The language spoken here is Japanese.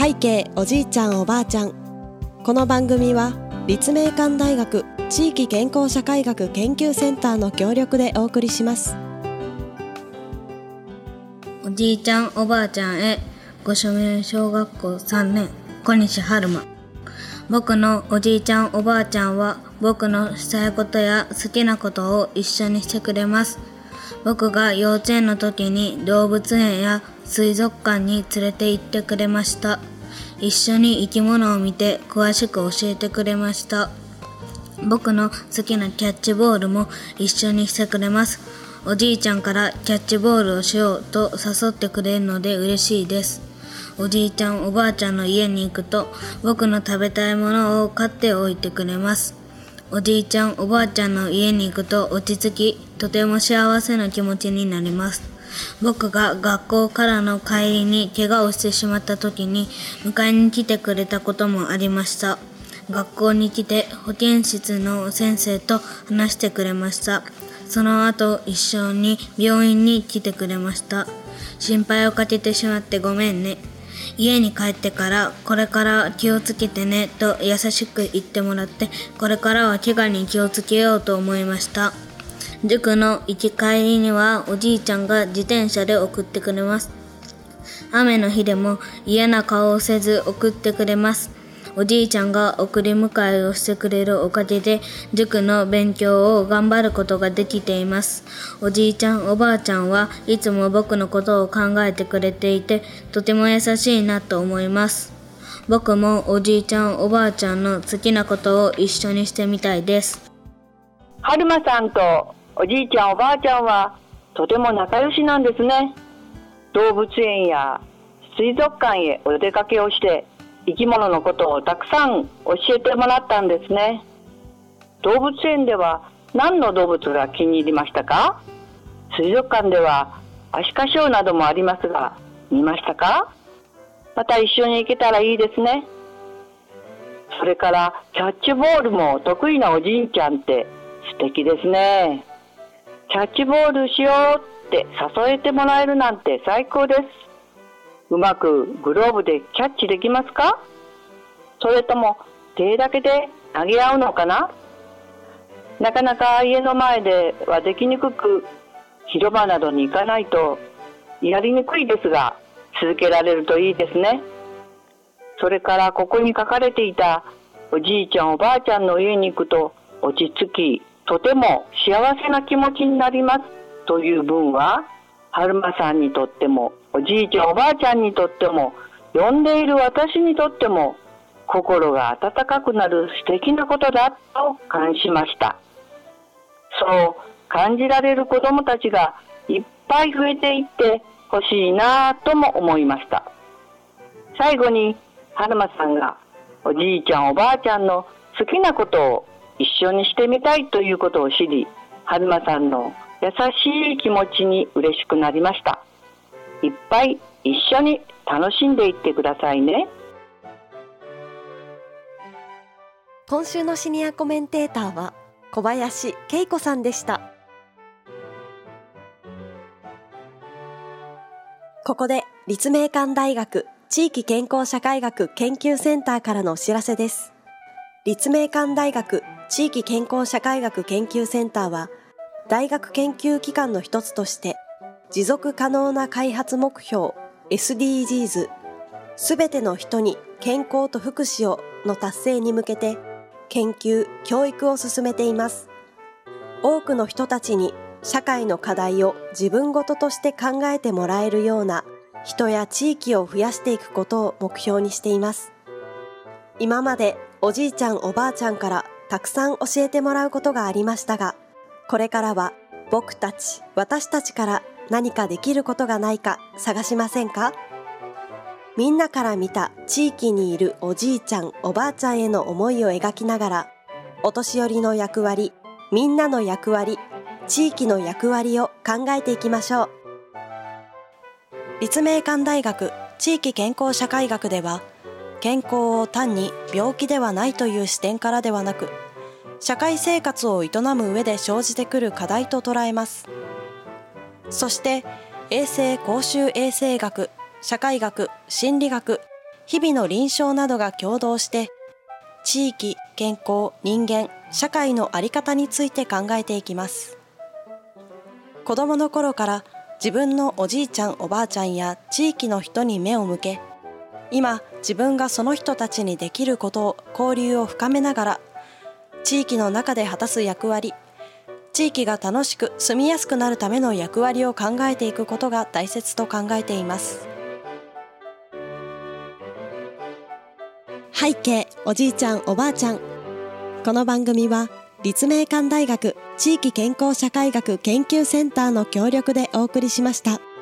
背景おじいちゃんおばあちゃん。この番組は立命館大学地域健康社会学研究センターの協力でお送りします。 おじいちゃんおばあちゃんへ、ご署名小学校3年小西春馬。僕のおじいちゃんおばあちゃんは僕のしたいことや好きなことを一緒にしてくれます。僕が幼稚園の時に動物園や水族館に連れて行ってくれました。一緒に生き物を見て詳しく教えてくれました。僕の好きなキャッチボールも一緒にしてくれます。おじいちゃんからキャッチボールをしようと誘ってくれるので嬉しいです。おじいちゃんおばあちゃんの家に行くと僕の食べたいものを買っておいてくれます。おじいちゃんおばあちゃんの家に行くと落ち着き、とても幸せな気持ちになります。僕が学校からの帰りに怪我をしてしまった時に迎えに来てくれたこともありました。学校に来て保健室の先生と話してくれました。その後一緒に病院に来てくれました。心配をかけてしまってごめんね。家に帰ってからこれから気をつけてねと優しく言ってもらって、これからは怪我に気をつけようと思いました。塾の行き帰りにはおじいちゃんが自転車で送ってくれます。雨の日でも嫌な顔をせず送ってくれます。おじいちゃんが送り迎えをしてくれるおかげで塾の勉強を頑張ることができています。おじいちゃんおばあちゃんはいつも僕のことを考えてくれていて、とても優しいなと思います。僕もおじいちゃんおばあちゃんの好きなことを一緒にしてみたいです。 春馬さんとおじいちゃんおばあちゃんはとても仲良しなんですね。動物園や水族館へお出かけをして生き物のことをたくさん教えてもらったんですね。動物園では何の動物が気に入りましたか？水族館ではアシカショーなどもありますが、見ましたか？また一緒に行けたらいいですね。それからキャッチボールも得意なおじいちゃんって素敵ですね。キャッチボールしようって誘えてもらえるなんて最高です。うまくグローブでキャッチできますか？それとも手だけで投げ合うのかな？なかなか家の前ではできにくく、広場などに行かないとやりにくいですが、続けられるといいですね。それからここに書かれていたおじいちゃんおばあちゃんの家に行くと落ち着き、とても幸せな気持ちになりますという文は、春馬さんにとってもおじいちゃんおばあちゃんにとっても読んでいる私にとっても心が温かくなる素敵なことだと感じました。そう感じられる子どもたちがいっぱい増えていってほしいなとも思いました。最後に春馬さんがおじいちゃんおばあちゃんの好きなことを一緒にしてみたいということを知り、春馬さんの優しい気持ちに嬉しくなりました。いっぱい一緒に楽しんでいってくださいね。 今週のシニアコメンテーターは小林恵子さんでした。ここで立命館大学地域健康社会学研究センターからのお知らせです。立命館大学地域健康社会学研究センターは大学研究機関の一つとして持続可能な開発目標 SDGs すべての人に健康と福祉をの達成に向けて研究・教育を進めています。多くの人たちに社会の課題を自分ごととして考えてもらえるような人や地域を増やしていくことを目標にしています。今までおじいちゃんおばあちゃんからたくさん教えてもらうことがありましたが、これからは私たちから何かできることがないか探しませんか？みんなから見た地域にいるおじいちゃんおばあちゃんへの思いを描きながら、お年寄りの役割、みんなの役割、地域の役割を考えていきましょう。立命館大学地域健康社会学では、健康を単に病気ではないという視点からではなく、社会生活を営む上で生じてくる課題と捉えます。そして衛生公衆衛生学、社会学、心理学、 日々の臨床などが共同して地域、健康、人間、社会の在り方について考えていきます。子どもの頃から自分のおじいちゃんおばあちゃんや地域の人に目を向け、今自分がその人たちにできることを交流を深めながら地域の中で果たす役割、地域が楽しく住みやすくなるための役割を考えていくことが大切と考えています。背景おじいちゃんおばあちゃん。この番組は立命館大学地域健康社会学研究センターの協力でお送りしました。